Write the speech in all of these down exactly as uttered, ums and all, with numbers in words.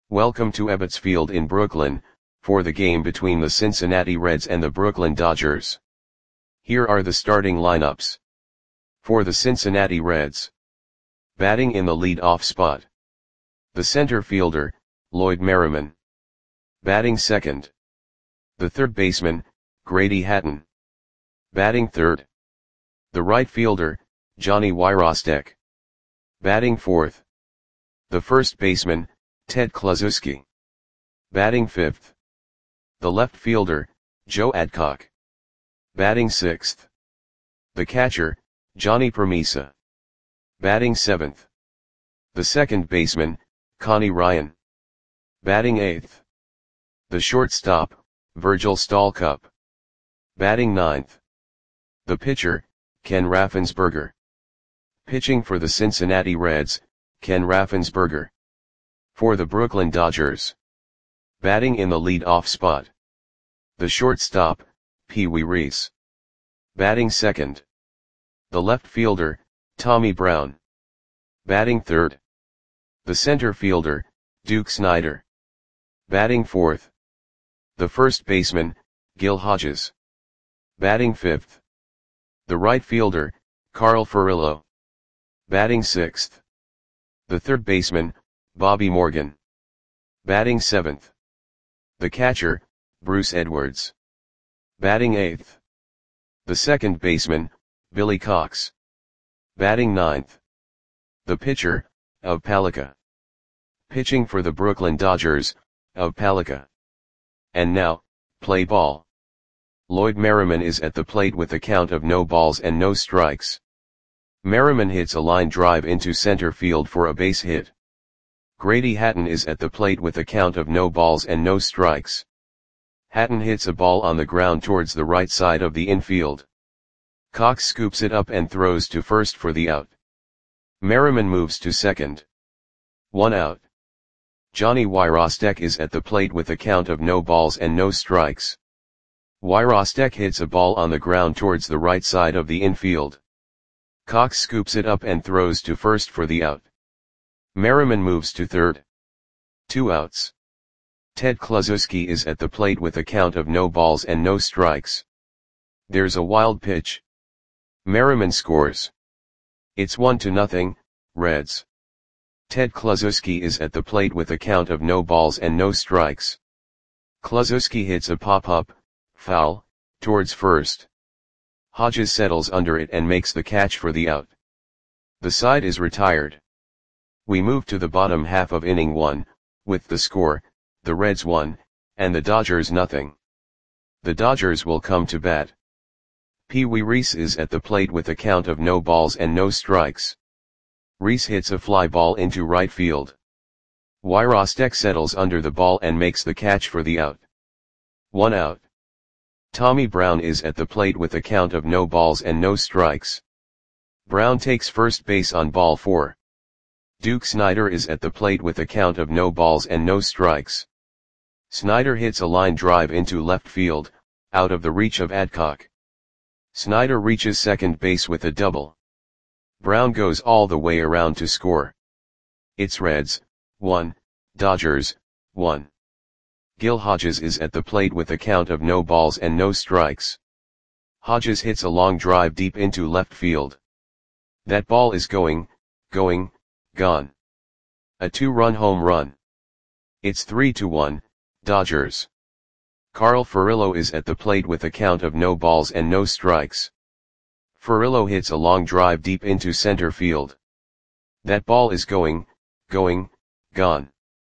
Welcome to Ebbets Field in Brooklyn, for the game between the Cincinnati Reds and the Brooklyn Dodgers. Here are the starting lineups. For the Cincinnati Reds. Batting in the lead-off spot. The center fielder, Lloyd Merriman. Batting second. The third baseman, Grady Hatton. Batting third. The right fielder, Johnny Wyrostek. Batting fourth. The first baseman, Ted Kluszewski. Batting fifth. The left fielder, Joe Adcock. Batting sixth. The catcher, Johnny Permisa. Batting seventh. The second baseman, Connie Ryan. Batting eighth. The shortstop, Virgil Stalcup. Batting ninth. The pitcher, Ken Raffensperger. Pitching for the Cincinnati Reds, Ken Raffensperger. For the Brooklyn Dodgers. Batting in the lead-off spot. The shortstop, Pee Wee Reese. Batting second. The left fielder, Tommy Brown. Batting third. The center fielder, Duke Snider. Batting fourth. The first baseman, Gil Hodges. Batting fifth. The right fielder, Carl Furillo. Batting sixth. The third baseman, Bobby Morgan. Batting seventh. The catcher, Bruce Edwards. Batting eighth. The second baseman, Billy Cox. Batting ninth. The pitcher, Ove Palika. Pitching for the Brooklyn Dodgers, Ove Palika. And now, play ball. Lloyd Merriman is at the plate with a count of no balls and no strikes. Merriman hits a line drive into center field for a base hit. Grady Hatton is at the plate with a count of no balls and no strikes. Hatton hits a ball on the ground towards the right side of the infield. Cox scoops it up and throws to first for the out. Merriman moves to second. One out. Johnny Wyrostek is at the plate with a count of no balls and no strikes. Wyrostek hits a ball on the ground towards the right side of the infield. Cox scoops it up and throws to first for the out. Merriman moves to third. Two outs. Ted Kluszewski is at the plate with a count of no balls and no strikes. There's a wild pitch. Merriman scores. It's one to nothing, Reds. Ted Kluszewski is at the plate with a count of no balls and no strikes. Kluszewski hits a pop-up, foul, towards first. Hodges settles under it and makes the catch for the out. The side is retired. We move to the bottom half of inning one, with the score, the Reds one, and the Dodgers nothing. The Dodgers will come to bat. Pee Wee Reese is at the plate with a count of no balls and no strikes. Reese hits a fly ball into right field. Wyrostek settles under the ball and makes the catch for the out. One out. Tommy Brown is at the plate with a count of no balls and no strikes. Brown takes first base on ball four. Duke Snider is at the plate with a count of no balls and no strikes. Snider hits a line drive into left field, out of the reach of Adcock. Snider reaches second base with a double. Brown goes all the way around to score. It's Reds, one, Dodgers, one. Gil Hodges is at the plate with a count of no balls and no strikes. Hodges hits a long drive deep into left field. That ball is going, going, gone. A two-run home run. It's three to one, Dodgers. Carl Furillo is at the plate with a count of no balls and no strikes. Furillo hits a long drive deep into center field. That ball is going, going, gone.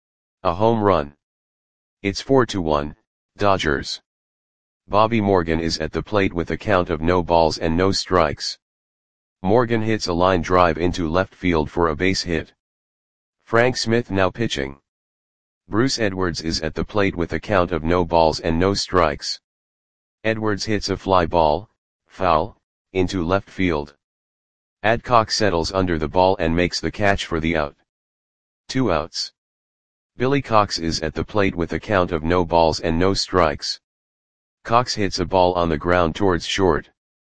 A home run. It's four to one, Dodgers. Bobby Morgan is at the plate with a count of no balls and no strikes. Morgan hits a line drive into left field for a base hit. Frank Smith now pitching. Bruce Edwards is at the plate with a count of no balls and no strikes. Edwards hits a fly ball, foul, into left field. Adcock settles under the ball and makes the catch for the out. Two outs. Billy Cox is at the plate with a count of no balls and no strikes. Cox hits a ball on the ground towards short.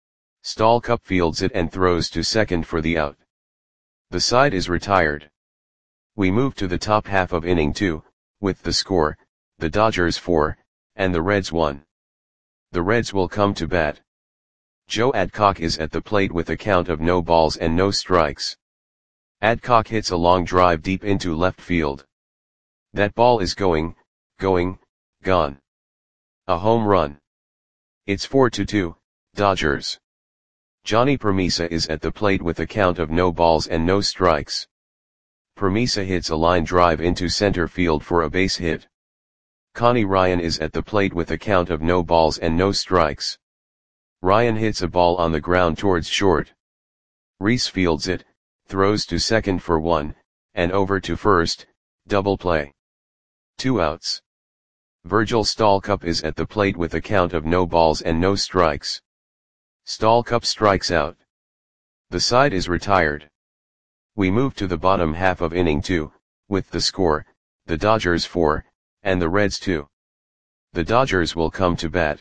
Stalcup fields it and throws to second for the out. The side is retired. We move to the top half of inning two, with the score, the Dodgers four, and the Reds one. The Reds will come to bat. Joe Adcock is at the plate with a count of no balls and no strikes. Adcock hits a long drive deep into left field. That ball is going, going, gone. A home run. It's four to two, Dodgers. Johnny Permisa is at the plate with a count of no balls and no strikes. Permisa hits a line drive into center field for a base hit. Connie Ryan is at the plate with a count of no balls and no strikes. Ryan hits a ball on the ground towards short. Reese fields it, throws to second for one, and over to first, double play. Two outs. Virgil Stalcup is at the plate with a count of no balls and no strikes. Stalcup strikes out. The side is retired. We move to the bottom half of inning two, with the score, the Dodgers four, and the Reds two. The Dodgers will come to bat.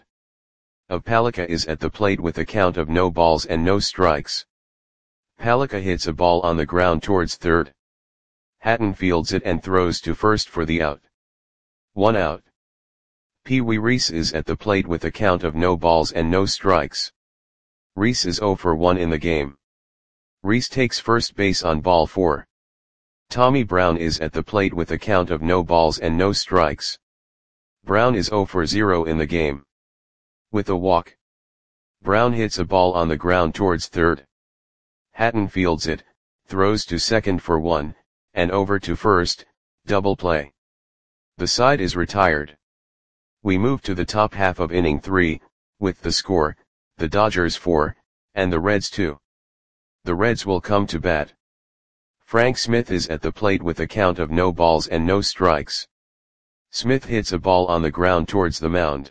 Palika is at the plate with a count of no balls and no strikes. Palika hits a ball on the ground towards third. Hatton fields it and throws to first for the out. One out. Pee Wee Reese is at the plate with a count of no balls and no strikes. Reese is zero for one in the game. Reese takes first base on ball four. Tommy Brown is at the plate with a count of no balls and no strikes. Brown is zero for zero in the game. With a walk. Brown hits a ball on the ground towards third. Hatton fields it, throws to second for one, and over to first, double play. The side is retired. We move to the top half of inning three, with the score, the Dodgers four, and the Reds two. The Reds will come to bat. Frank Smith is at the plate with a count of no balls and no strikes. Smith hits a ball on the ground towards the mound.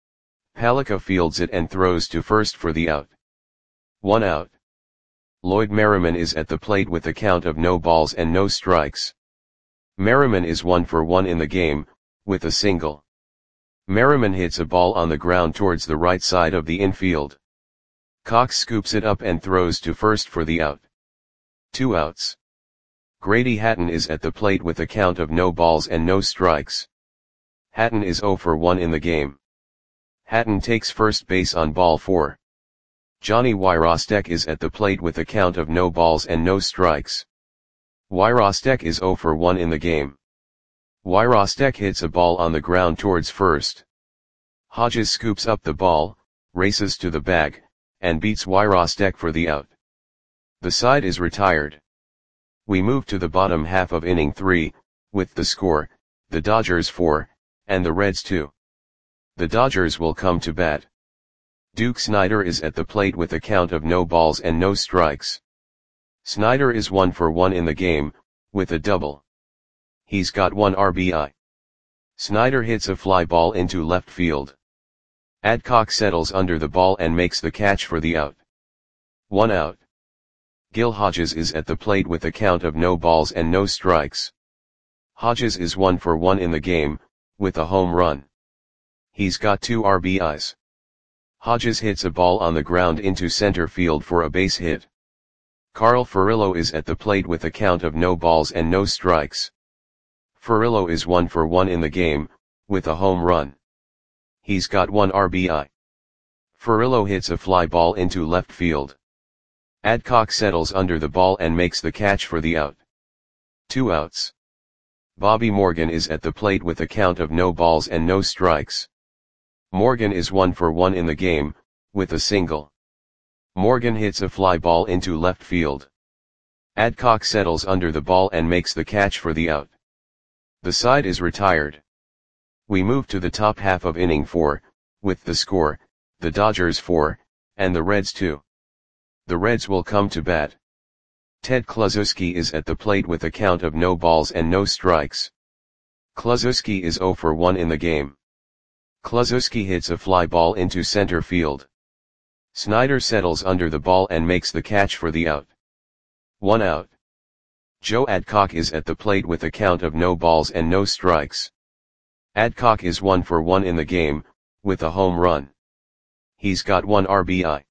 Palika fields it and throws to first for the out. One out. Lloyd Merriman is at the plate with a count of no balls and no strikes. Merriman is one for one in the game, with a single. Merriman hits a ball on the ground towards the right side of the infield. Cox scoops it up and throws to first for the out. Two outs. Grady Hatton is at the plate with a count of no balls and no strikes. Hatton is zero for one in the game. Hatton takes first base on ball four. Johnny Wyrostek is at the plate with a count of no balls and no strikes. Wyrostek is zero for one in the game. Wyrostek hits a ball on the ground towards first. Hodges scoops up the ball, races to the bag, and beats Wyrostek for the out. The side is retired. We move to the bottom half of inning three, with the score, the Dodgers four, and the Reds two. The Dodgers will come to bat. Duke Snider is at the plate with a count of no balls and no strikes. Snider is one for one in the game, with a double. He's got one R B I. Snider hits a fly ball into left field. Adcock settles under the ball and makes the catch for the out. One out. Gil Hodges is at the plate with a count of no balls and no strikes. Hodges is one for one in the game, with a home run. He's got two R B Is. Hodges hits a ball on the ground into center field for a base hit. Carl Furillo is at the plate with a count of no balls and no strikes. Furillo is one for one in the game, with a home run. He's got one R B I. Furillo hits a fly ball into left field. Adcock settles under the ball and makes the catch for the out. Two outs. Bobby Morgan is at the plate with a count of no balls and no strikes. Morgan is one for one in the game, with a single. Morgan hits a fly ball into left field. Adcock settles under the ball and makes the catch for the out. The side is retired. We move to the top half of inning four, with the score, the Dodgers four, and the Reds two. The Reds will come to bat. Ted Kluszewski is at the plate with a count of no balls and no strikes. Kluszewski is zero for one in the game. Kluszewski hits a fly ball into center field. Snider settles under the ball and makes the catch for the out. One out. Joe Adcock is at the plate with a count of no balls and no strikes. Adcock is one for one in the game, with a home run. He's got one R B I.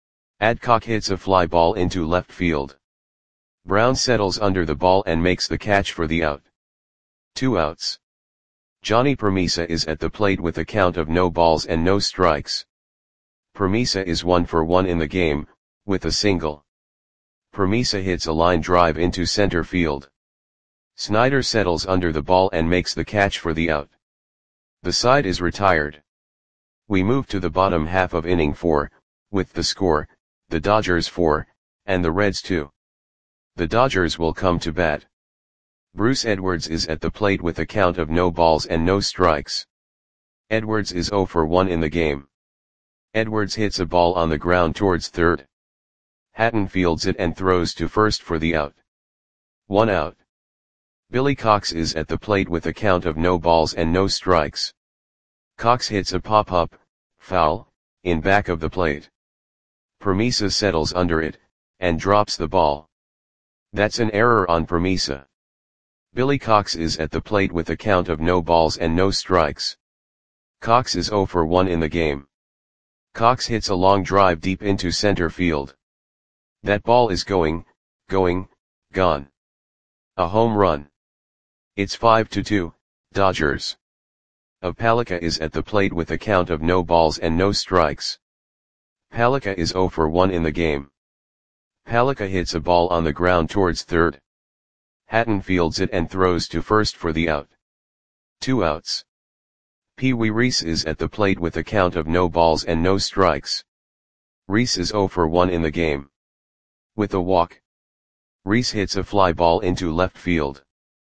Adcock hits a fly ball into left field. Brown settles under the ball and makes the catch for the out. Two outs. Johnny Permisa is at the plate with a count of no balls and no strikes. Permisa is one for one in the game, with a single. Permisa hits a line drive into center field. Snyder settles under the ball and makes the catch for the out. The side is retired. We move to the bottom half of inning four, with the score, the Dodgers four, and the Reds two. The Dodgers will come to bat. Bruce Edwards is at the plate with a count of no balls and no strikes. Edwards is zero for one in the game. Edwards hits a ball on the ground towards third. Hatton fields it and throws to first for the out. One out. Billy Cox is at the plate with a count of no balls and no strikes. Cox hits a pop-up, foul, in back of the plate. Permisa settles under it, and drops the ball. That's an error on Permisa. Billy Cox is at the plate with a count of no balls and no strikes. Cox is zero for one in the game. Cox hits a long drive deep into center field. That ball is going, going, gone. A home run. It's five to two, Dodgers. Palika is at the plate with a count of no balls and no strikes. Palika is zero for one in the game. Palika hits a ball on the ground towards third. Hatton fields it and throws to first for the out. Two outs. Pee Wee Reese is at the plate with a count of no balls and no strikes. Reese is zero for one in the game. With a walk. Reese hits a fly ball into left field.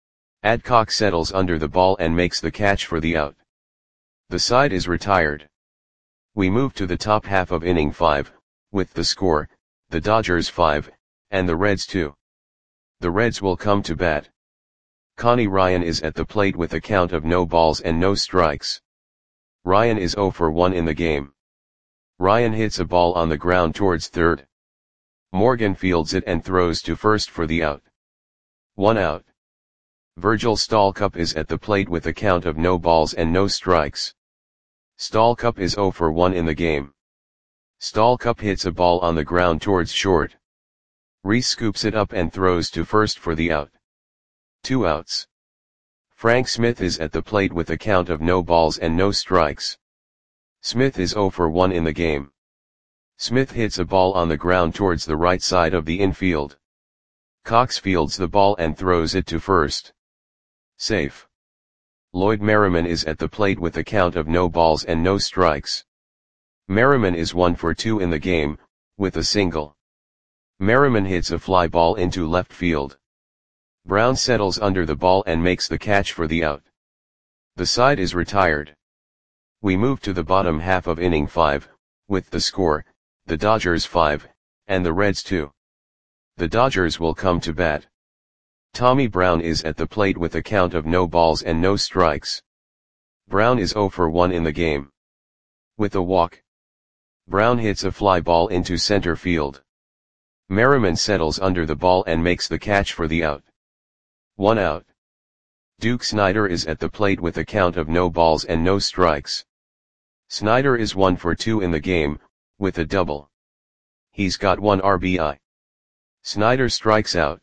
Adcock settles under the ball and makes the catch for the out. The side is retired. We move to the top half of inning five, with the score, the Dodgers five, and the Reds two. The Reds will come to bat. Connie Ryan is at the plate with a count of no balls and no strikes. Ryan is zero for one in the game. Ryan hits a ball on the ground towards third. Morgan fields it and throws to first for the out. One out. Virgil Stallcup is at the plate with a count of no balls and no strikes. Stallcup is zero for one in the game. Stallcup hits a ball on the ground towards short. Reese scoops it up and throws to first for the out. Two outs. Frank Smith is at the plate with a count of no balls and no strikes. Smith is zero for one in the game. Smith hits a ball on the ground towards the right side of the infield. Cox fields the ball and throws it to first. Safe. Lloyd Merriman is at the plate with a count of no balls and no strikes. Merriman is one for two in the game, with a single. Merriman hits a fly ball into left field. Brown settles under the ball and makes the catch for the out. The side is retired. We move to the bottom half of inning five, with the score, the Dodgers five, and the Reds two. The Dodgers will come to bat. Tommy Brown is at the plate with a count of no balls and no strikes. Brown is zero for one in the game. With a walk. Brown hits a fly ball into center field. Merriman settles under the ball and makes the catch for the out. One out. Duke Snider is at the plate with a count of no balls and no strikes. Snider is one for two in the game, with a double. He's got one R B I. Snider strikes out.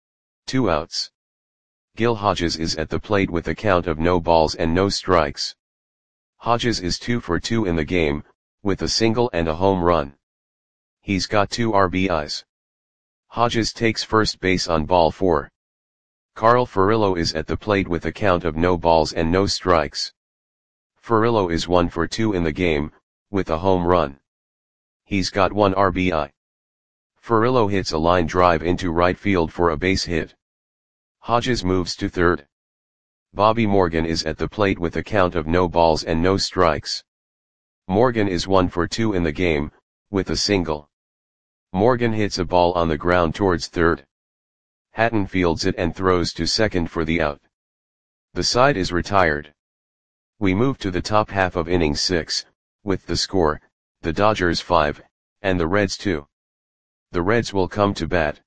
Two outs. Gil Hodges is at the plate with a count of no balls and no strikes. Hodges is two for two in the game, with a single and a home run. He's got two R B Is. Hodges takes first base on ball four. Carl Furillo is at the plate with a count of no balls and no strikes. Furillo is one for two in the game, with a home run. He's got one R B I. Furillo hits a line drive into right field for a base hit. Hodges moves to third. Bobby Morgan is at the plate with a count of no balls and no strikes. Morgan is one for two in the game, with a single. Morgan hits a ball on the ground towards third. Hatton fields it and throws to second for the out. The side is retired. We move to the top half of inning six, with the score, the Dodgers five, and the Reds two. The Reds will come to bat.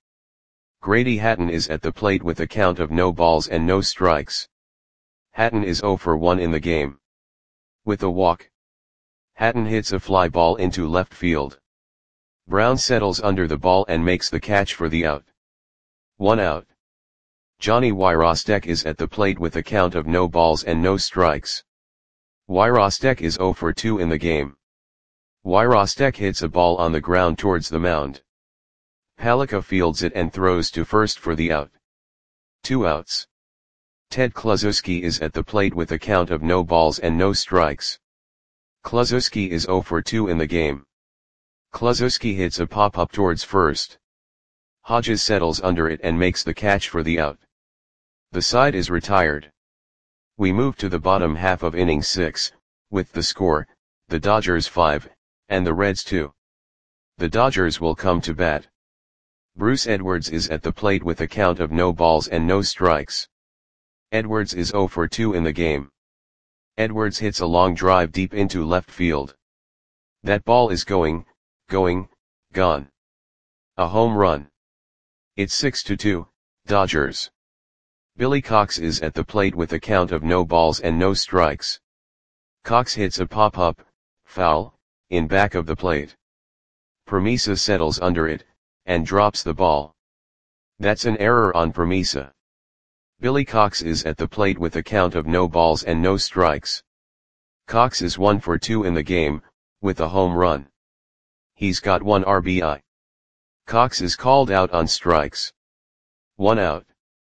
Grady Hatton is at the plate with a count of no balls and no strikes. Hatton is zero for one in the game. With a walk. Hatton hits a fly ball into left field. Brown settles under the ball and makes the catch for the out. One out. Johnny Wyrostek is at the plate with a count of no balls and no strikes. Wyrostek is zero for two in the game. Wyrostek hits a ball on the ground towards the mound. Palika fields it and throws to first for the out. Two outs. Ted Kluszewski is at the plate with a count of no balls and no strikes. Kluszewski is zero for two in the game. Kluszewski hits a pop-up towards first. Hodges settles under it and makes the catch for the out. The side is retired. We move to the bottom half of inning six, with the score, the Dodgers five, and the Reds two. The Dodgers will come to bat. Bruce Edwards is at the plate with a count of no balls and no strikes. Edwards is zero for two in the game. Edwards hits a long drive deep into left field. That ball is going, going, gone. A home run. It's six to two, Dodgers. Billy Cox is at the plate with a count of no balls and no strikes. Cox hits a pop-up, foul, in back of the plate. Promisa settles under it, and drops the ball. That's an error on Promisa. Billy Cox is at the plate with a count of no balls and no strikes. Cox is one for two in the game, with a home run. He's got one R B I. Cox is called out on strikes. One out.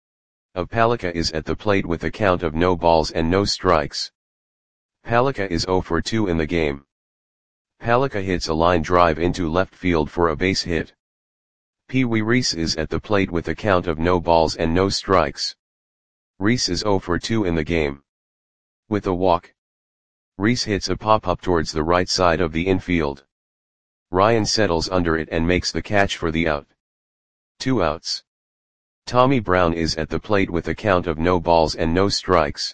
Palika is at the plate with a count of no balls and no strikes. Palika is zero for two in the game. Palika hits a line drive into left field for a base hit. Pee Wee Reese is at the plate with a count of no balls and no strikes. Reese is zero for two in the game. With a walk. Reese hits a pop-up towards the right side of the infield. Ryan settles under it and makes the catch for the out. Two outs. Tommy Brown is at the plate with a count of no balls and no strikes.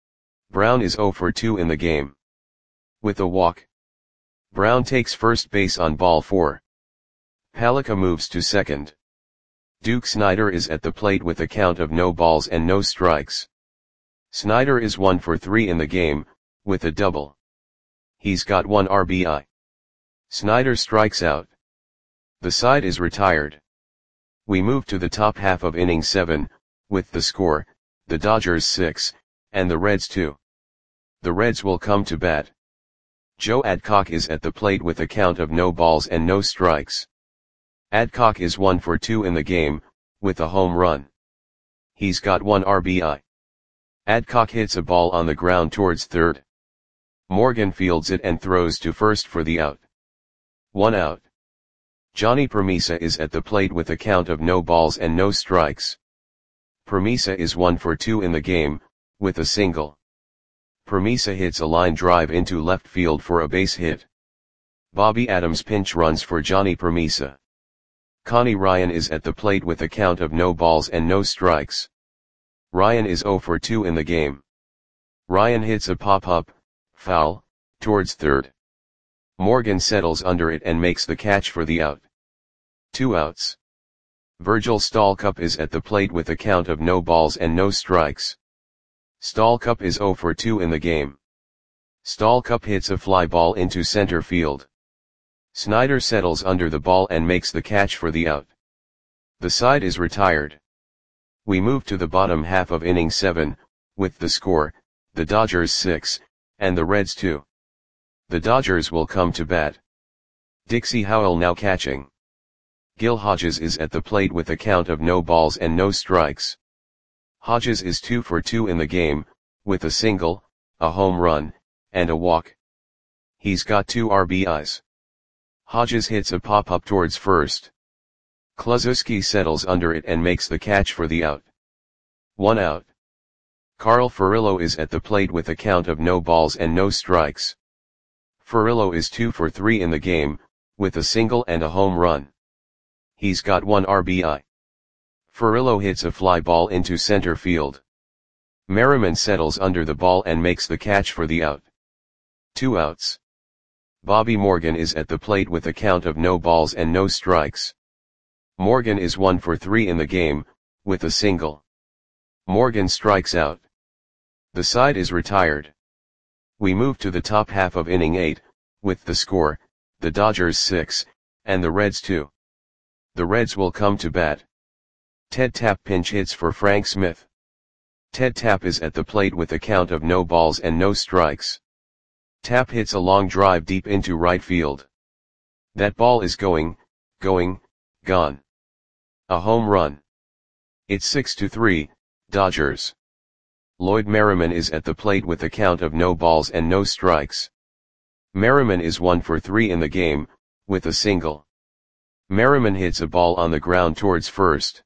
Brown is zero for two in the game. With a walk. Brown takes first base on ball four. Palika moves to second. Duke Snider is at the plate with a count of no balls and no strikes. Snider is one for three in the game, with a double. He's got one R B I. Snider strikes out. The side is retired. We move to the top half of inning seven, with the score, the Dodgers six, and the Reds two. The Reds will come to bat. Joe Adcock is at the plate with a count of no balls and no strikes. Adcock is one for two in the game, with a home run. He's got one R B I. Adcock hits a ball on the ground towards third. Morgan fields it and throws to first for the out. One out. Johnny Promisa is at the plate with a count of no balls and no strikes. Promisa is one for two in the game, with a single. Promisa hits a line drive into left field for a base hit. Bobby Adams pinch runs for Johnny Promisa. Connie Ryan is at the plate with a count of no balls and no strikes. Ryan is zero for two in the game. Ryan hits a pop-up, foul, towards third. Morgan settles under it and makes the catch for the out. Two outs. Virgil Stalcup is at the plate with a count of no balls and no strikes. Stalcup is zero for two in the game. Stalcup hits a fly ball into center field. Snider settles under the ball and makes the catch for the out. The side is retired. We move to the bottom half of inning seven, with the score, the Dodgers six, and the Reds two. The Dodgers will come to bat. Dixie Howell now catching. Gil Hodges is at the plate with a count of no balls and no strikes. Hodges is two for two in the game, with a single, a home run, and a walk. He's got two R B Is. Hodges hits a pop-up towards first. Kluszewski settles under it and makes the catch for the out. One out. Carl Furillo is at the plate with a count of no balls and no strikes. Furillo is two for three in the game, with a single and a home run. He's got one R B I. Furillo hits a fly ball into center field. Merriman settles under the ball and makes the catch for the out. Two outs. Bobby Morgan is at the plate with a count of no balls and no strikes. Morgan is one for three in the game, with a single. Morgan strikes out. The side is retired. We move to the top half of inning eight, with the score, the Dodgers six, and the Reds two. The Reds will come to bat. Ted Tapp pinch hits for Frank Smith. Ted Tapp is at the plate with a count of no balls and no strikes. Tapp hits a long drive deep into right field. That ball is going, going, gone. A home run. It's six to three, Dodgers. Lloyd Merriman is at the plate with a count of no balls and no strikes. Merriman is one for three in the game, with a single. Merriman hits a ball on the ground towards first.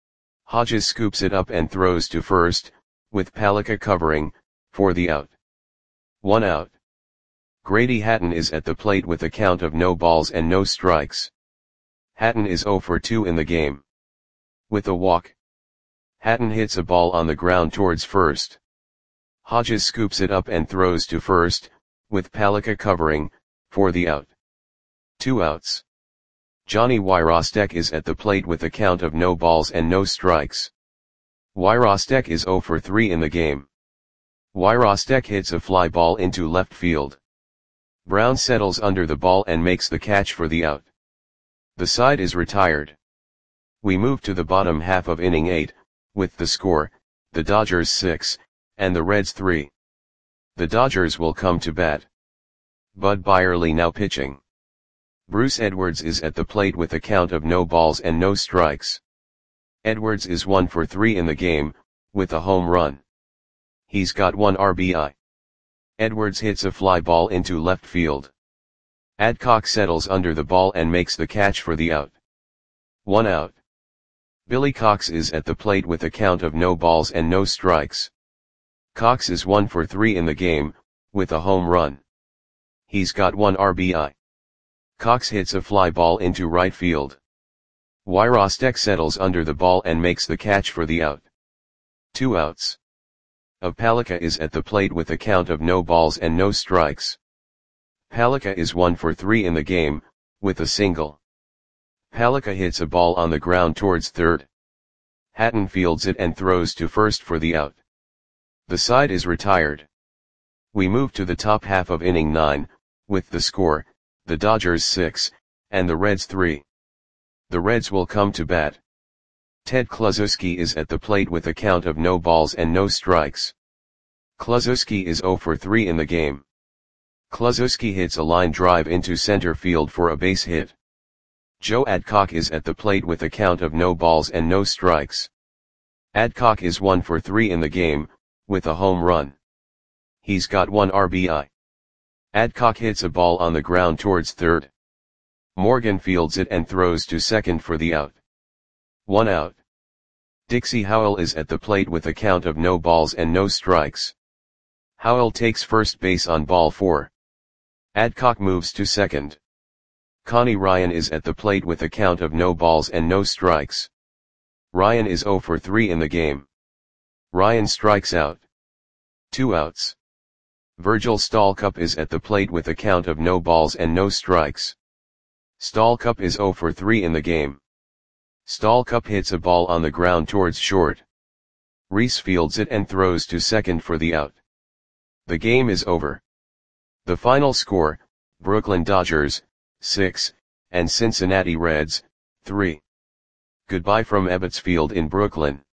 Hodges scoops it up and throws to first, with Palika covering, for the out. One out. Grady Hatton is at the plate with a count of no balls and no strikes. Hatton is zero for two in the game. With a walk. Hatton hits a ball on the ground towards first. Hodges scoops it up and throws to first, with Palika covering, for the out. Two outs. Johnny Wyrostek is at the plate with a count of no balls and no strikes. Wyrostek is zero for three in the game. Wyrostek hits a fly ball into left field. Brown settles under the ball and makes the catch for the out. The side is retired. We move to the bottom half of inning eight, with the score, the Dodgers six, and the Reds three. The Dodgers will come to bat. Bud Byerly now pitching. Bruce Edwards is at the plate with a count of no balls and no strikes. Edwards is one for three in the game, with a home run. He's got one R B I. Edwards hits a fly ball into left field. Adcock settles under the ball and makes the catch for the out. One out. Billy Cox is at the plate with a count of no balls and no strikes. Cox is one for three in the game, with a home run. He's got one R B I. Cox hits a fly ball into right field. Wyrostek settles under the ball and makes the catch for the out. Two outs. Palika is at the plate with a count of no balls and no strikes. Palika is one for three in the game, with a single. Palika hits a ball on the ground towards third. Hatton fields it and throws to first for the out. The side is retired. We move to the top half of inning nine, with the score, the Dodgers six, and the Reds three. The Reds will come to bat. Ted Kluszewski is at the plate with a count of no balls and no strikes. Kluszewski is zero for three in the game. Kluszewski hits a line drive into center field for a base hit. Joe Adcock is at the plate with a count of no balls and no strikes. Adcock is one for three in the game, with a home run. He's got one R B I. Adcock hits a ball on the ground towards third. Morgan fields it and throws to second for the out. One out. Dixie Howell is at the plate with a count of no balls and no strikes. Howell takes first base on ball four. Adcock moves to second. Connie Ryan is at the plate with a count of no balls and no strikes. Ryan is zero for three in the game. Ryan strikes out. Two outs. Virgil Stallcup is at the plate with a count of no balls and no strikes. Stallcup is zero for three in the game. Stallcup hits a ball on the ground towards short. Reese fields it and throws to second for the out. The game is over. The final score, Brooklyn Dodgers, six, and Cincinnati Reds, three. Goodbye from Ebbets Field in Brooklyn.